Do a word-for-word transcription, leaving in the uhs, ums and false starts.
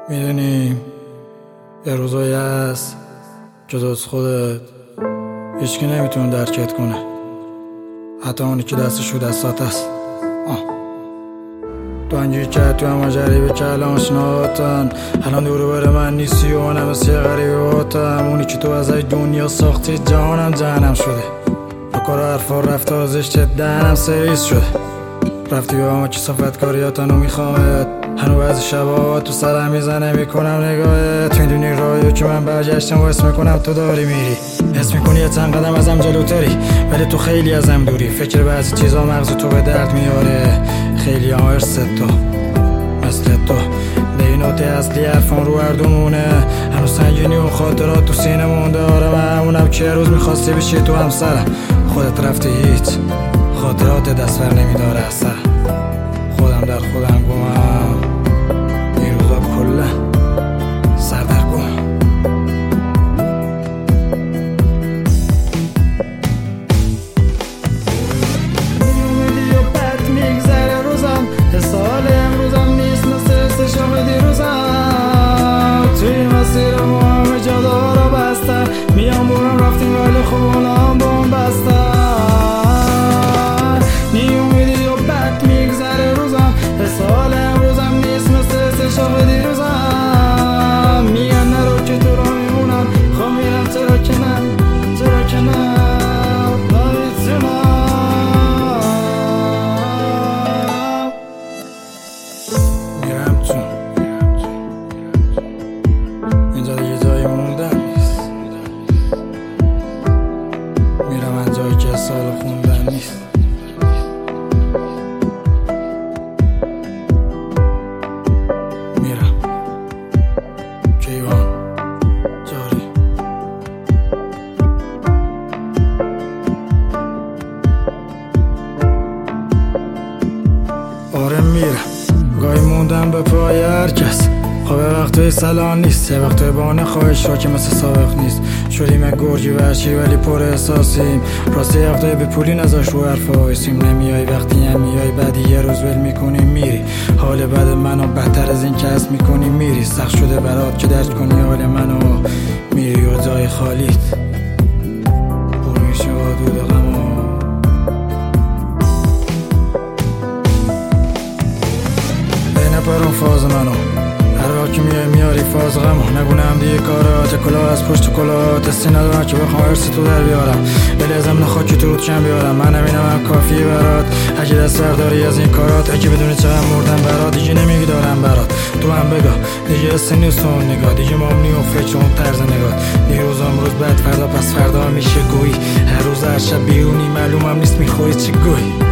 میدونی یه روزایی هست جدا از خودت هیچکی نمیتونه درکت کنه، حتی اونی که دستش رو دستات هست. آه. تو انجوری که تو همه جریبه که الان آشناهاتن، الان دورو بر من نیستی و منم مثل غریباتم. اونی که تو از ای دنیا ساختی جهانم جهنم شده، با کار و حرفا رفتا زشت دهنم سریس شده. رفتی به همه که صفت کاریاتنو میخوامت، هنو بعضی شبا تو سرم میزنه میکنم نگاهت. میدونی راهیو که من برگشتم و اسم میکنم تو داری میری، حس میکنی یه چند قدم ازم جلوتری ولی تو خیلی ازم دوری. فکر بعضی چیزا مغز تو به درد میاره، خیلی هم ارث تو مثل تو دینوت اصلی حرفان رو اردومونه. هنو سنگینی و خاطرات تو سینه مونده. آره من همونم که روز میخواستی بشی تو همسرم، خودت رفتی هیچ خاطرات دستور نمیداره اثر. خودم در خودم گمم این روزا کله سردرگم. میدی و بد میگذره روزم، حسال امروزم نیست مثل شام دیروزم. توی مسیر ما همه جاده رو بستن، میام برم رفتیم ولی خوب اونام بام بستن. حسال امروزم نیست مثل شب دیروزم. میگن نرو که تو را میمونم، خواه میرم چرا که نه چرا که نه نمیتونم. میرم چون اینجا دیگه جایی موندن نیست، میرم من جایی که سال خوندن نیست. آره میرم گاهی موندم به پای هر کس، خواه به وقتای سلام نیست، یه وقتای بانه خواهش را که مثل سابق نیست. شدیم گرجی ورشی ولی پر احساسیم، راسته یه وقتای به پولی نذاش رو حرفا وایسیم. نمیای وقتی هم میای بعدی یه روز ول میکنی میری، حال بد منو بدتر از این که هست میکنی میری. سخت شده برات که درک کنی حال منو، میری و جای خالیت پر میشه حدود غمو. برون فاز منو هر وقت که میای میاری فاز غمو. نگونم دیگه کارات کلاه از پشت کلاه، دستی ندارم که بخوام ارث تو در بیارم، ولی ازم نخواد که تو رود کم بیارم. من همینم هم کافیه برات، اگه دست برداری از این کارات، اگه بدونی چقدر مردم برات. دیگه نمیگی دارم برات، تو هم بگاه دیگه حس نیست اون نگاه، دیگه مامنی و فکر اون طرز نگاه. دیروز امروز بعد فردا پس فردا میشه گویی، هر روز هر شب بیرونی معلومم نیست میخوری چی گویی.